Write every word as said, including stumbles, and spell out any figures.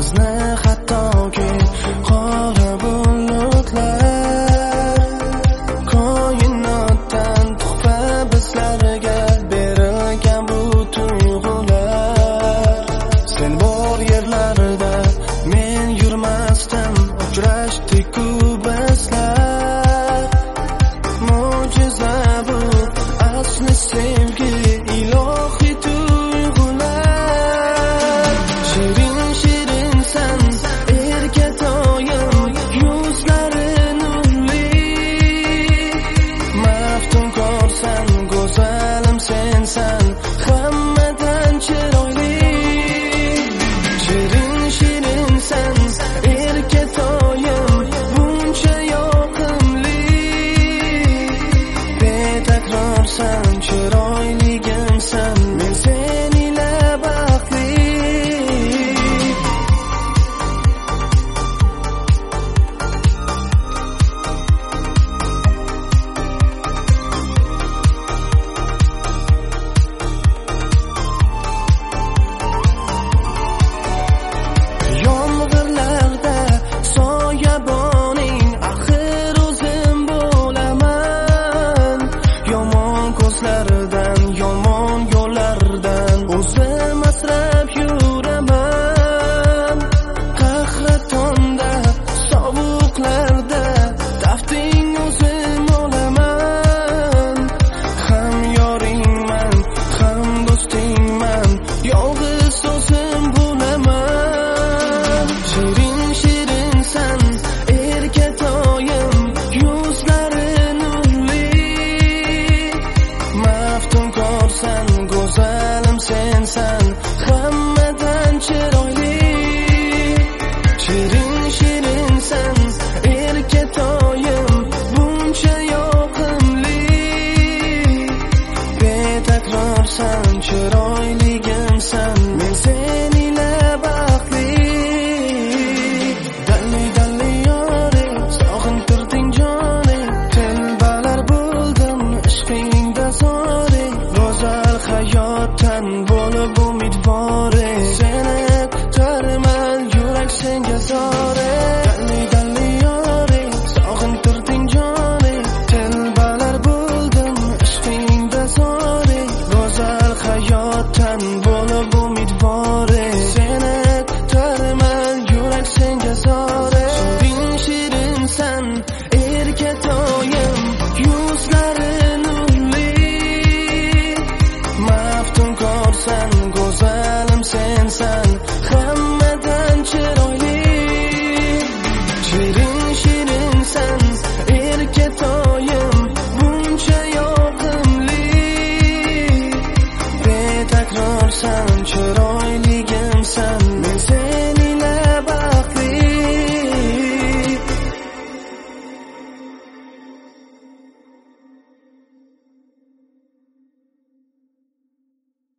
bizni hattoki qora bulutlar koinotdan tuhfa bizlarga berilgan bu tuyg'ular. Sen bor yerlarda men yurmasdan uchrashdik-ku bizlar. Mo'jiza bu asli sevgi, ilohiy tuyg'ular. Shirin shirin san erkatoyim, yuzlari nurli. Maftunkorsan, go'zalim sensan, hammadan chiroyli. Shirin shirin san erkatoyim, buncha yoqimli. Betakrorsan, chiroyligimsan, men sen ila baxtli. Yomg'irlarda soyaboning, axir o'zim bo'laman. Yomon ko'zlardan, yomon yo'llardan o'zim asrab yuraman. Qahratonda, sovuqlarda tafting o'zim olaman. Ham yoringman, ham do'stingman, yolg'iz o'zim bo'laman. Shirin shirin san erkatoyim, yuzlari nurli. Maftunkorsan, go'zalim sensan, hammadan chiroyli. Shirin shirin san erkatoyim, buncha yoqimli. Betakrorsan, chiroyligimsan, men sen ila baxtli. Dalli dalli yore, sog'intirding joni, telbalar bo'ldim ishqingda zori. Go'zal hayotdan bo'lib umidvori, seni kutarman, yurak senga zori. Dalli dalli yore, sog'intirding joni, telbalar bo'ldim ishqingda zori. Go'zal hayotdan bo'lib umidvori,